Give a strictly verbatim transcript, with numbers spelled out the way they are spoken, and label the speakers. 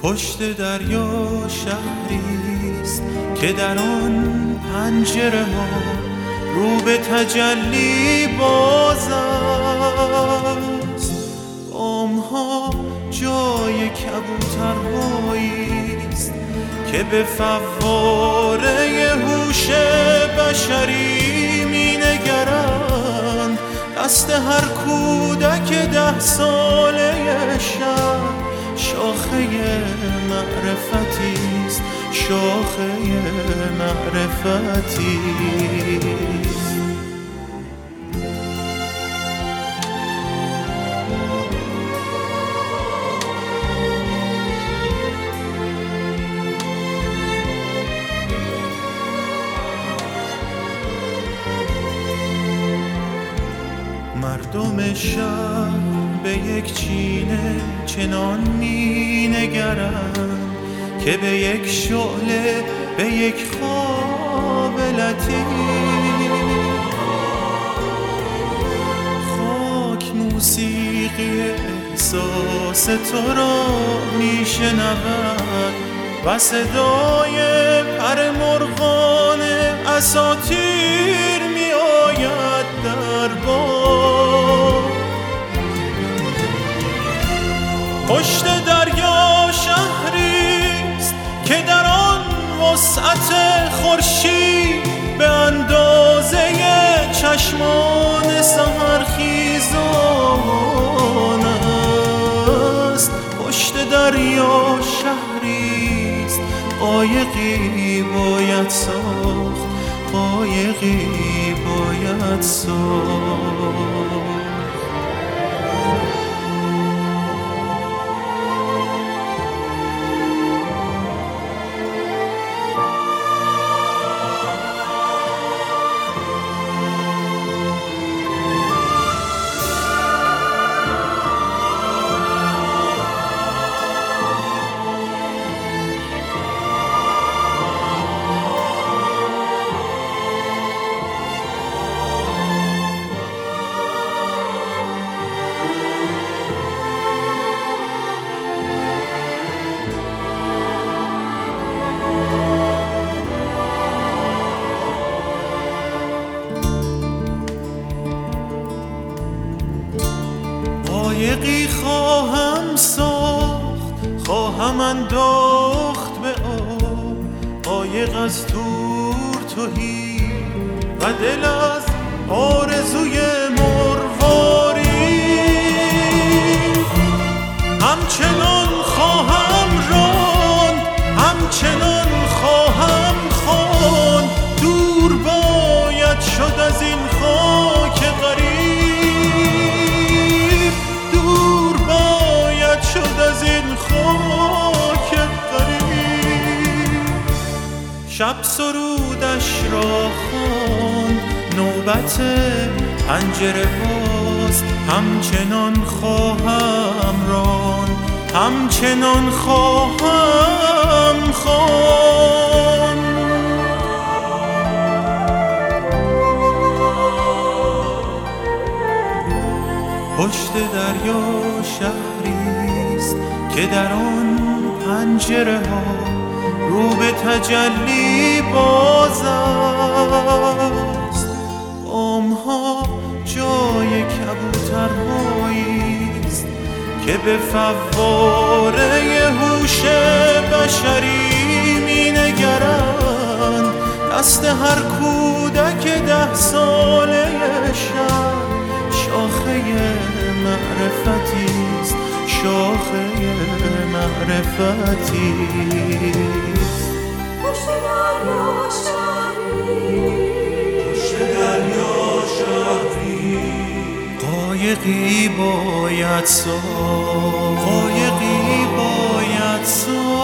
Speaker 1: پشت دریا شهریست که در آن پنجره ها رو به تجلی باز است. بام ها جای کبوترهاییست که به فواره هوش بشری می نگرند. دست هر کودک ده ساله شهر شاخه معرفتیست، شاخه معرفتیست. مردم شهر به یک چینه چنان می نگرند که به یک شعله، به یک خواب لطیف. خاک موسیقی احساس تو را می شنود و صدای پر مرغان اساطیر می آید در باد. پشت دریا شهریست که در آن وسعت خورشید به اندازه چشمان سحرخیزان است. پشت دریا شهریست قایقی باید ساخت، قایقی باید ساخت. قایقی خواهم ساخت، خواهم انداخت به آب، قایق از تور تهی و دل از آرزوی مرواری. همچنان خواهم راند، همچنان خواهم خواند، دور باید شد از این خاک غریب، شد از این خاک غریب. شب سرودش را خواند، نوبت پنجره باز. همچنان خواهم راند، همچنان خواهم خواند. پشت دریا شهریست که در آن پنجره ها رو به تجلی باز است. بام ها جای کبوترهاییست که به فواره هوش بشری می نگرند. دست هر کودک ده ساله شهر شاخه معرفتیست، شاخه معرفتیست.
Speaker 2: پشت دریا شهریست،
Speaker 1: پشت دریا شهریست قایقی باید ساخت، قایقی باید ساخت.